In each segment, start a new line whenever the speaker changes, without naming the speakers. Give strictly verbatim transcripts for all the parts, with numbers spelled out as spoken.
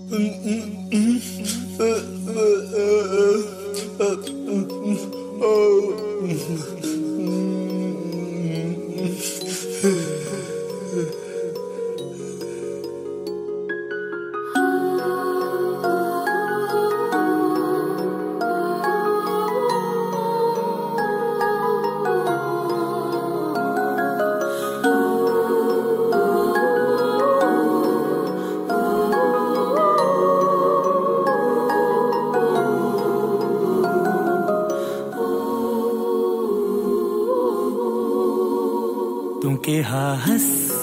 तू कहा हस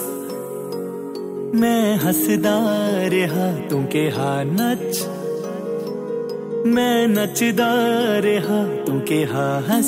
मैं हसदा रहा, तू कहा नच मैं नचदा रहा, तू कहा हस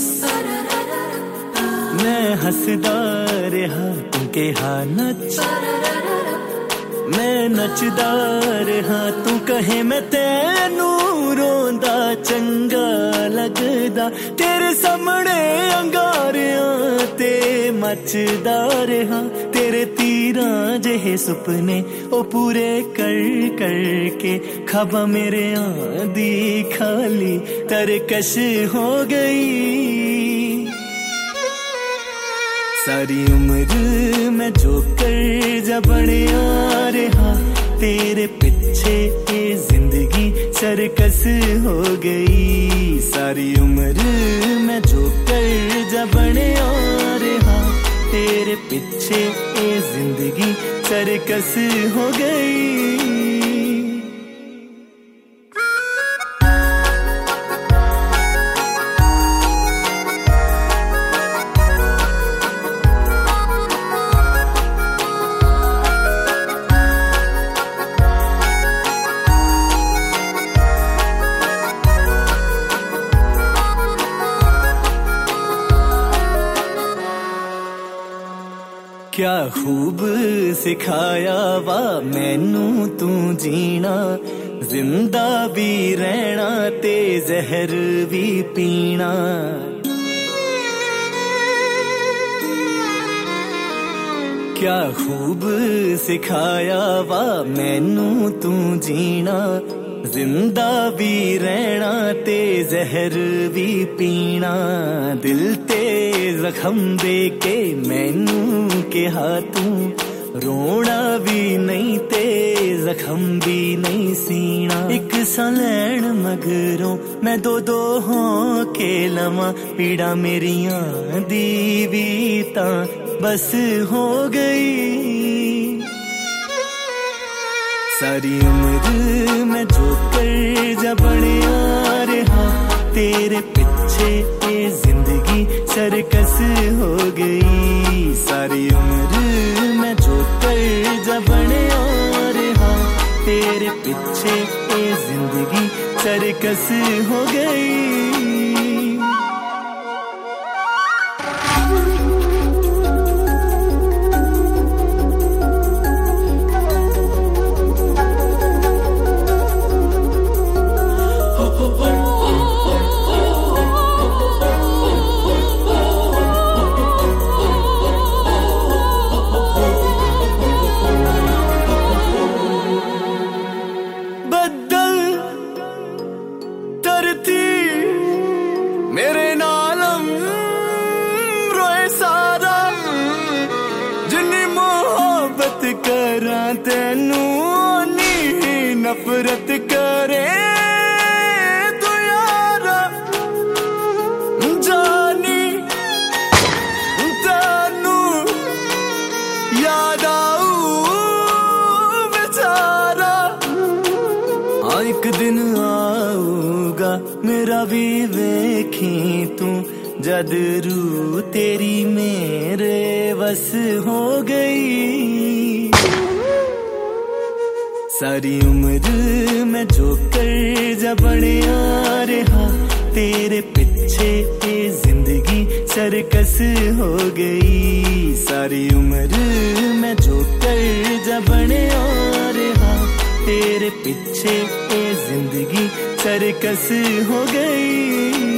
मैं हसदा रहा, तू कहा नच मैं नचदा रहा। तू कहे मैं तेनू रोंदा चंगा लगदा, तेरे सामने अंगारियां ते मचदा रहा। तेरे तीरां जेहे सुपने ओ पूरे कर कर के ख्वाबा मेरे आंदी खाली तरकश हो गई। सारी उम्र मैं जो कर जा बनिया रहा, तेरे पीछे ये जिंदगी सरकस हो गई। सारी उम्र मैं जो कर जा बनिया रहा, तेरे पीछे ये जिंदगी सरकस हो गई। क्या खूब सिखाया वा मैनू तू जीना, जिंदा भी रहना ते जहर भी पीना। क्या खूब सिखाया वा मैनू तू जीना, जिंदा भी रहना ते जहर भी पीना। दिल ते जख्म दे के मैनू कहा तू रोना भी नहीं ते जख्म भी नहीं सीना। एक सा लैन मगरों मैं दो दो हो के लवा, पीड़ा मेरियां दी भी तां बस हो गई। सारी उम्र मैं जो कर जा बनिया रहा, तेरे पीछे ये जिंदगी सरकस हो गई। सारी उम्र मैं जो कर जा बनिया रहा, तेरे पीछे ये जिंदगी सरकस हो गई। मेरे नालम रोए सारा, जिन्नी मोहब्बत करा तेनू नी नफरत करे तू यारा। जानी तेनू याद आऊ बेचारा, हाँ एक दिन आऊगा मेरा भी वेखी तू, जद रू तेरी मेरे बस हो गई। सारी उम्र मैं जो कर जा बनिया रहा, तेरे पीछे ये जिंदगी सरकस हो गई। सारी उम्र मैं जो कर जा बनिया रहा, तेरे पीछे ये जिंदगी सरकस हो गई।